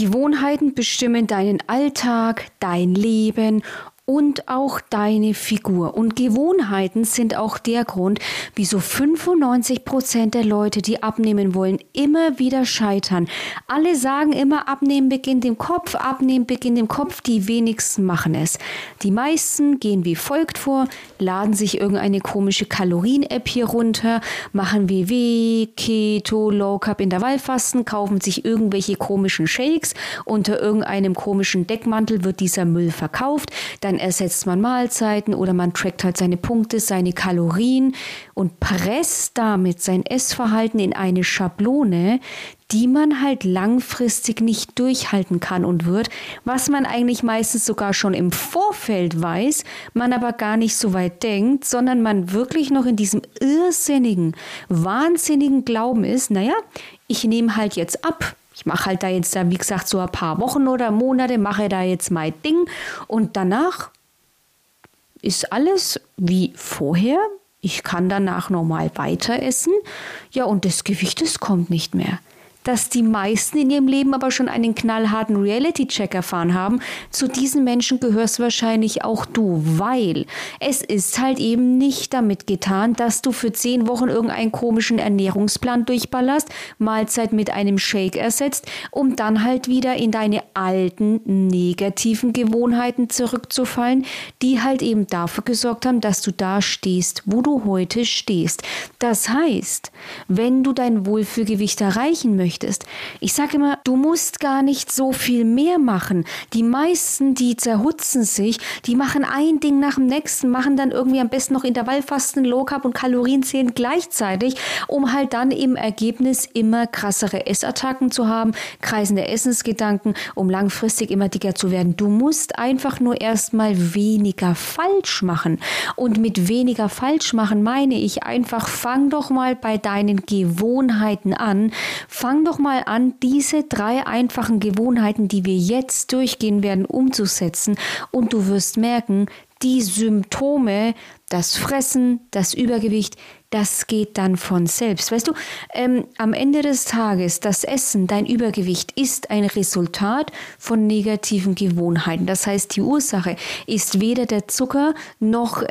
Gewohnheiten bestimmen deinen Alltag, dein Leben und auch deine Figur. Und Gewohnheiten sind auch der Grund, wieso 95% der Leute, die abnehmen wollen, immer wieder scheitern. Alle sagen immer, abnehmen beginnt im Kopf, abnehmen beginnt im Kopf, die wenigsten machen es. Die meisten gehen wie folgt vor, laden sich irgendeine komische Kalorien-App hier runter, machen WW, Keto, Low Carb, Intervallfasten, kaufen sich irgendwelche komischen Shakes, unter irgendeinem komischen Deckmantel wird dieser Müll verkauft, dann ersetzt man Mahlzeiten oder man trackt halt seine Punkte, seine Kalorien und presst damit sein Essverhalten in eine Schablone, die man halt langfristig nicht durchhalten kann und wird, was man eigentlich meistens sogar schon im Vorfeld weiß, man aber gar nicht so weit denkt, sondern man wirklich noch in diesem irrsinnigen, wahnsinnigen Glauben ist, naja, ich nehme halt jetzt ab. Ich mache halt da jetzt, wie gesagt, so ein paar Wochen oder Monate, mache da jetzt mein Ding und danach ist alles wie vorher. Ich kann danach normal weiter essen. Ja, und das Gewicht, das kommt nicht mehr. Dass die meisten in ihrem Leben aber schon einen knallharten Reality-Check erfahren haben, zu diesen Menschen gehörst wahrscheinlich auch du, weil es ist halt eben nicht damit getan, dass du für 10 Wochen irgendeinen komischen Ernährungsplan durchballerst, Mahlzeit mit einem Shake ersetzt, um dann halt wieder in deine alten negativen Gewohnheiten zurückzufallen, die halt eben dafür gesorgt haben, dass du da stehst, wo du heute stehst. Das heißt, wenn du dein Wohlfühlgewicht erreichen möchtest, ich sage immer, du musst gar nicht so viel mehr machen. Die meisten, die zerhutzen sich, die machen ein Ding nach dem nächsten, machen dann irgendwie am besten noch Intervallfasten, Low Carb und Kalorienzählen gleichzeitig, um halt dann im Ergebnis immer krassere Essattacken zu haben, kreisende Essensgedanken, um langfristig immer dicker zu werden. Du musst einfach nur erstmal weniger falsch machen. Und mit weniger falsch machen meine ich einfach, fang doch mal bei deinen Gewohnheiten an. Fang doch mal an, diese 3 einfachen Gewohnheiten, die wir jetzt durchgehen werden, umzusetzen und du wirst merken, die Symptome, das Fressen, das Übergewicht, das geht dann von selbst. Weißt du, am Ende des Tages, das Essen, dein Übergewicht ist ein Resultat von negativen Gewohnheiten. Das heißt, die Ursache ist weder der Zucker noch,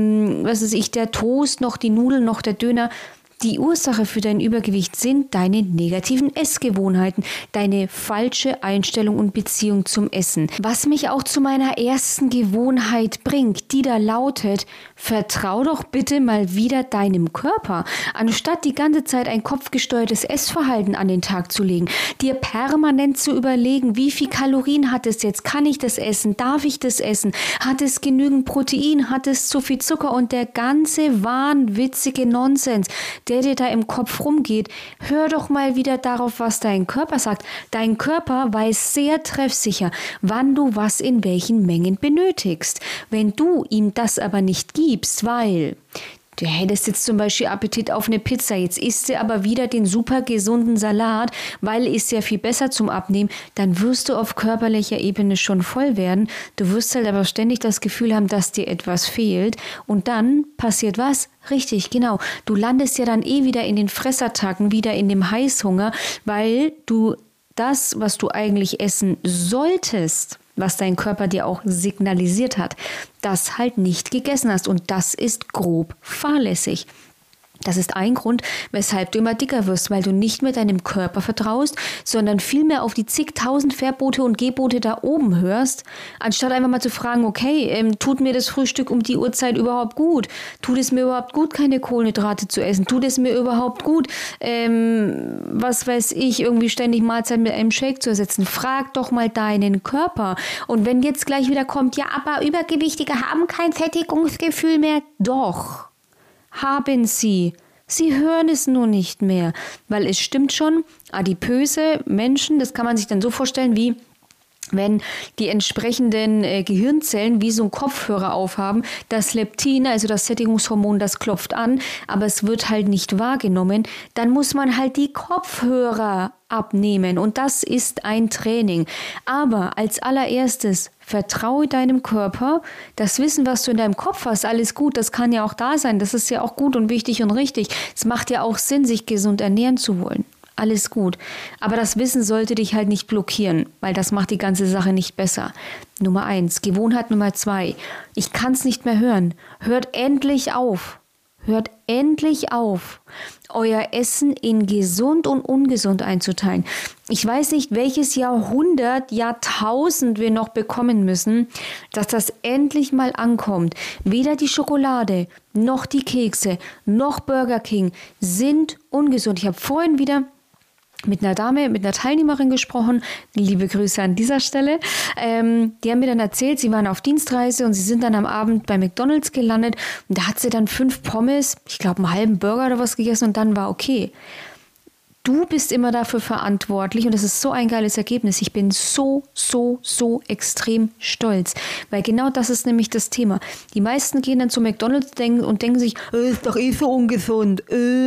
der Toast, noch die Nudeln, noch der Döner. Die Ursache für dein Übergewicht sind deine negativen Essgewohnheiten, deine falsche Einstellung und Beziehung zum Essen. Was mich auch zu meiner ersten Gewohnheit bringt, die da lautet, vertrau doch bitte mal wieder deinem Körper. Anstatt die ganze Zeit ein kopfgesteuertes Essverhalten an den Tag zu legen, dir permanent zu überlegen, wie viel Kalorien hat es jetzt, kann ich das essen, darf ich das essen, hat es genügend Protein, hat es zu viel Zucker und der ganze wahnwitzige Nonsens, der dir da im Kopf rumgeht, hör doch mal wieder darauf, was dein Körper sagt. Dein Körper weiß sehr treffsicher, wann du was in welchen Mengen benötigst. Wenn du ihm das aber nicht gibst, weil du hättest jetzt zum Beispiel Appetit auf eine Pizza, jetzt isst du aber wieder den super gesunden Salat, weil ist ja viel besser zum Abnehmen, dann wirst du auf körperlicher Ebene schon voll werden. Du wirst halt aber ständig das Gefühl haben, dass dir etwas fehlt und dann passiert was? Richtig, genau. Du landest ja dann wieder in den Fressattacken, wieder in dem Heißhunger, weil du das, was du eigentlich essen solltest, was dein Körper dir auch signalisiert hat, das halt nicht gegessen hast. Und das ist grob fahrlässig. Das ist ein Grund, weshalb du immer dicker wirst, weil du nicht mehr deinem Körper vertraust, sondern vielmehr auf die zigtausend Verbote und Gebote da oben hörst, anstatt einfach mal zu fragen, okay, tut mir das Frühstück um die Uhrzeit überhaupt gut? Tut es mir überhaupt gut, keine Kohlenhydrate zu essen? Tut es mir überhaupt gut, was weiß ich, irgendwie ständig Mahlzeit mit einem Shake zu ersetzen? Frag doch mal deinen Körper. Und wenn jetzt gleich wieder kommt, ja, aber Übergewichtige haben kein Sättigungsgefühl mehr. Doch. Haben sie. Sie hören es nur nicht mehr, weil es stimmt schon, adipöse Menschen, das kann man sich dann so vorstellen, wie wenn die entsprechenden Gehirnzellen wie so ein Kopfhörer aufhaben, das Leptin, also das Sättigungshormon, das klopft an, aber es wird halt nicht wahrgenommen, dann muss man halt die Kopfhörer abnehmen und das ist ein Training. Aber als allererstes vertraue deinem Körper, das Wissen, was du in deinem Kopf hast, alles gut, das kann ja auch da sein, das ist ja auch gut und wichtig und richtig. Es macht ja auch Sinn, sich gesund ernähren zu wollen. alles gut. Aber das Wissen sollte dich halt nicht blockieren, weil das macht die ganze Sache nicht besser. Nummer 1. Gewohnheit Nummer 2. Ich kann es nicht mehr hören. Hört endlich auf. Hört endlich auf, euer Essen in gesund und ungesund einzuteilen. Ich weiß nicht, welches Jahrhundert, Jahrtausend wir noch bekommen müssen, dass das endlich mal ankommt. Weder die Schokolade, noch die Kekse, noch Burger King sind ungesund. Ich habe vorhin wieder mit einer Dame, mit einer Teilnehmerin gesprochen, liebe Grüße an dieser Stelle, die haben mir dann erzählt, sie waren auf Dienstreise und sie sind dann am Abend bei McDonald's gelandet und da hat sie dann 5 Pommes, ich glaube einen halben Burger oder was gegessen und dann war okay. Du bist immer dafür verantwortlich und das ist so ein geiles Ergebnis. Ich bin so extrem stolz, weil genau das ist nämlich das Thema. Die meisten gehen dann zu McDonald's und denken sich, ist doch eh so ungesund.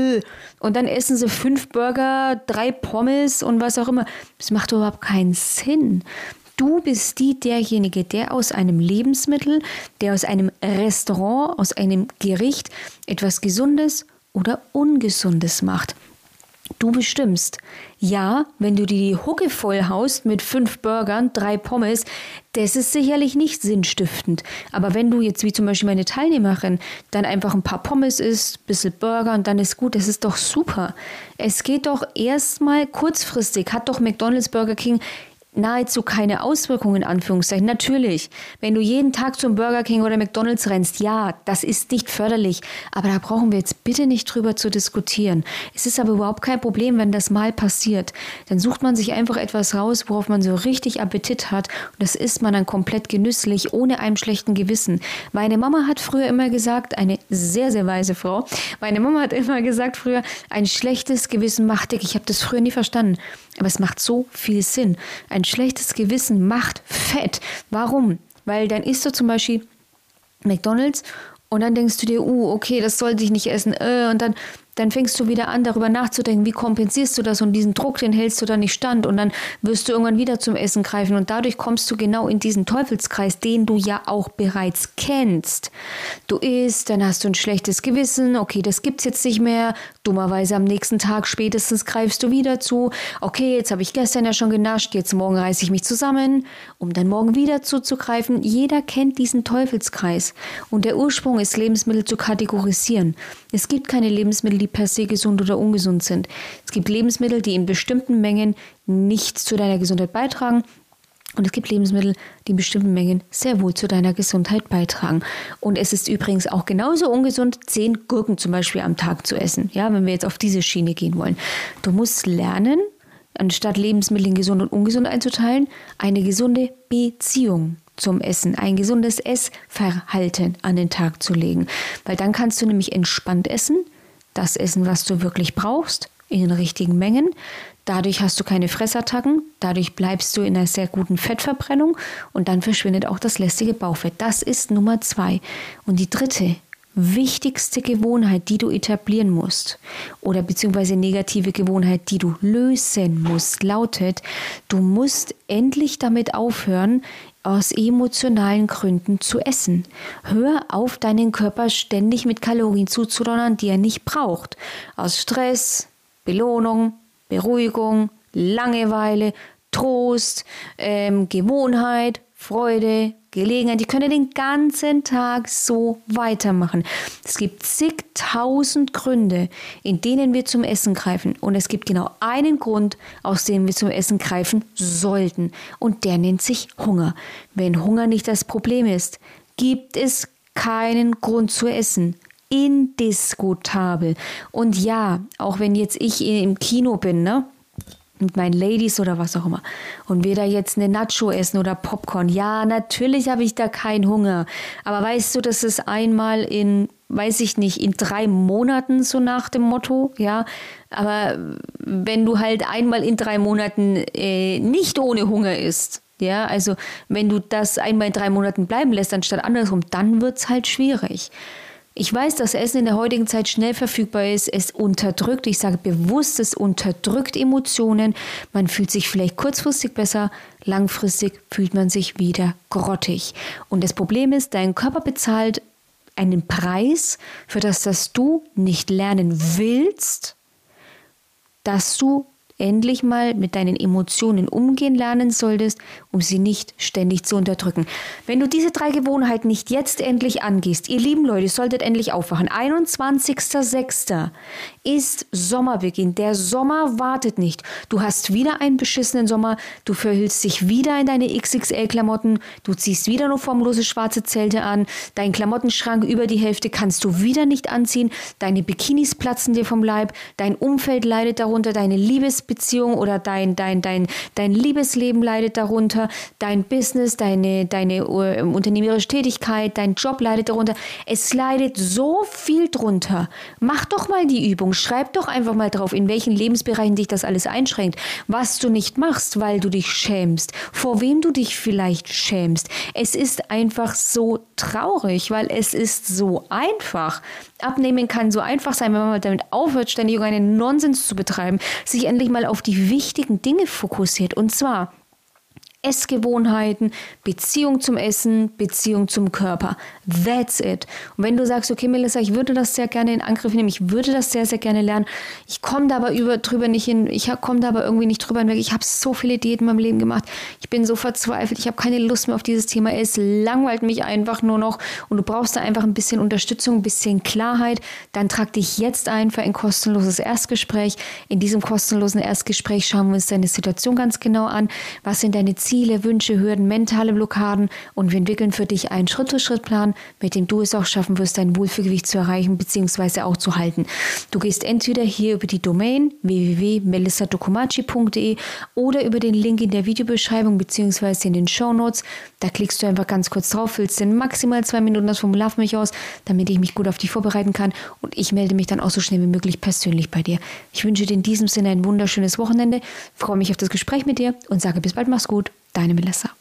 Und dann essen sie 5 Burger, 3 Pommes und was auch immer. Das macht überhaupt keinen Sinn. Du bist derjenige, der aus einem Lebensmittel, der aus einem Restaurant, aus einem Gericht etwas Gesundes oder Ungesundes macht. Du bestimmst. Ja, wenn du dir die Hucke vollhaust mit 5 Burgern, 3 Pommes, das ist sicherlich nicht sinnstiftend. Aber wenn du jetzt, wie zum Beispiel meine Teilnehmerin, dann einfach ein paar Pommes isst, ein bisschen Burger und dann ist gut, das ist doch super. Es geht doch erstmal kurzfristig, hat doch McDonald's, Burger King nahezu keine Auswirkungen, in Anführungszeichen. Natürlich, wenn du jeden Tag zum Burger King oder McDonald's rennst, ja, das ist nicht förderlich, aber da brauchen wir jetzt bitte nicht drüber zu diskutieren. Es ist aber überhaupt kein Problem, wenn das mal passiert. Dann sucht man sich einfach etwas raus, worauf man so richtig Appetit hat und das isst man dann komplett genüsslich, ohne einem schlechten Gewissen. Meine Mama hat früher immer gesagt, eine sehr, sehr weise Frau, meine Mama hat immer gesagt früher, ein schlechtes Gewissen macht dick. Ich habe das früher nie verstanden, aber es macht so viel Sinn. Ein schlechtes Gewissen macht fett. Warum? Weil dann isst du zum Beispiel McDonald's und dann denkst du dir, okay, das sollte ich nicht essen. Und dann fängst du wieder an, darüber nachzudenken, wie kompensierst du das und diesen Druck, den hältst du dann nicht stand und dann wirst du irgendwann wieder zum Essen greifen und dadurch kommst du genau in diesen Teufelskreis, den du ja auch bereits kennst. Du isst, dann hast du ein schlechtes Gewissen, okay, das gibt's jetzt nicht mehr, dummerweise am nächsten Tag spätestens greifst du wieder zu, okay, jetzt habe ich gestern ja schon genascht, jetzt morgen reiße ich mich zusammen, um dann morgen wieder zuzugreifen. Jeder kennt diesen Teufelskreis und der Ursprung ist, Lebensmittel zu kategorisieren. Es gibt keine Lebensmittel, die per se gesund oder ungesund sind. Es gibt Lebensmittel, die in bestimmten Mengen nichts zu deiner Gesundheit beitragen. Und es gibt Lebensmittel, die in bestimmten Mengen sehr wohl zu deiner Gesundheit beitragen. Und es ist übrigens auch genauso ungesund, 10 Gurken zum Beispiel am Tag zu essen. Ja, wenn wir jetzt auf diese Schiene gehen wollen. Du musst lernen, anstatt Lebensmittel in gesund und ungesund einzuteilen, eine gesunde Beziehung zum Essen, ein gesundes Essverhalten an den Tag zu legen. Weil dann kannst du nämlich entspannt essen, das essen, was du wirklich brauchst, in den richtigen Mengen. Dadurch hast du keine Fressattacken, dadurch bleibst du in einer sehr guten Fettverbrennung und dann verschwindet auch das lästige Bauchfett. Das ist Nummer 2. Und die dritte, wichtigste Gewohnheit, die du etablieren musst oder beziehungsweise negative Gewohnheit, die du lösen musst, lautet, du musst endlich damit aufhören, aus emotionalen Gründen zu essen. Hör auf, deinen Körper ständig mit Kalorien zuzudonnern, die er nicht braucht. Aus Stress, Belohnung, Beruhigung, Langeweile, Trost, Gewohnheit, Freude, Gelegenheit. Die können den ganzen Tag so weitermachen. Es gibt zigtausend Gründe, in denen wir zum Essen greifen. Und es gibt genau einen Grund, aus dem wir zum Essen greifen sollten. Und der nennt sich Hunger. Wenn Hunger nicht das Problem ist, gibt es keinen Grund zu essen. Indiskutabel. Und ja, auch wenn jetzt ich im Kino bin, ne? Mit meinen Ladies oder was auch immer. Und wir da jetzt eine Nacho essen oder Popcorn. Ja, natürlich habe ich da keinen Hunger. Aber weißt du, das ist einmal in, weiß ich nicht, in 3 Monaten so nach dem Motto, ja. Aber wenn du halt einmal in 3 Monaten nicht ohne Hunger isst, ja, also wenn du das einmal in 3 Monaten bleiben lässt, anstatt andersrum, dann wird es halt schwierig. Ich weiß, dass Essen in der heutigen Zeit schnell verfügbar ist. Es unterdrückt, ich sage bewusst, es unterdrückt Emotionen. Man fühlt sich vielleicht kurzfristig besser, langfristig fühlt man sich wieder grottig. Und das Problem ist, dein Körper bezahlt einen Preis für das, dass du nicht lernen willst, dass du endlich mal mit deinen Emotionen umgehen lernen solltest, um sie nicht ständig zu unterdrücken. Wenn du diese 3 Gewohnheiten nicht jetzt endlich angehst, ihr lieben Leute, solltet endlich aufwachen. 21.06. ist Sommerbeginn. Der Sommer wartet nicht. Du hast wieder einen beschissenen Sommer, du verhüllst dich wieder in deine XXL-Klamotten, du ziehst wieder nur formlose schwarze Zelte an, dein Klamottenschrank über die Hälfte kannst du wieder nicht anziehen, deine Bikinis platzen dir vom Leib, dein Umfeld leidet darunter, deine Liebesbeziehung oder dein Liebesleben leidet darunter, dein Business, deine unternehmerische Tätigkeit, dein Job leidet darunter. Es leidet so viel drunter. Mach doch mal die Übung, schreib doch einfach mal drauf, in welchen Lebensbereichen dich das alles einschränkt, was du nicht machst, weil du dich schämst, vor wem du dich vielleicht schämst. Es ist einfach so traurig, weil es ist so einfach. Abnehmen kann so einfach sein, wenn man damit aufhört, ständig irgendeinen Nonsens zu betreiben, sich endlich mal auf die wichtigen Dinge fokussiert. Und zwar Essgewohnheiten, Beziehung zum Essen, Beziehung zum Körper. That's it. Und wenn du sagst, okay, Melissa, ich würde das sehr gerne in Angriff nehmen, ich würde das sehr, sehr gerne lernen, ich komme da aber drüber nicht hin, ich komme da aber irgendwie nicht drüber hinweg, ich habe so viele Diäten in meinem Leben gemacht, ich bin so verzweifelt, ich habe keine Lust mehr auf dieses Thema, es langweilt mich einfach nur noch und du brauchst da einfach ein bisschen Unterstützung, ein bisschen Klarheit, dann trag dich jetzt ein für ein kostenloses Erstgespräch. In diesem kostenlosen Erstgespräch schauen wir uns deine Situation ganz genau an, was sind deine Ziele, Wünsche, Hürden, mentale Blockaden und wir entwickeln für dich einen Schritt-für-Schritt-Plan, mit dem du es auch schaffen wirst, dein Wohlfühlgewicht zu erreichen bzw. auch zu halten. Du gehst entweder hier über die Domain www.melissadokomachi.de oder über den Link in der Videobeschreibung bzw. in den Shownotes. Da klickst du einfach ganz kurz drauf, füllst in maximal 2 Minuten das Formular für mich aus, damit ich mich gut auf dich vorbereiten kann und ich melde mich dann auch so schnell wie möglich persönlich bei dir. Ich wünsche dir in diesem Sinne ein wunderschönes Wochenende, freue mich auf das Gespräch mit dir und sage bis bald, mach's gut. Deine Melissa.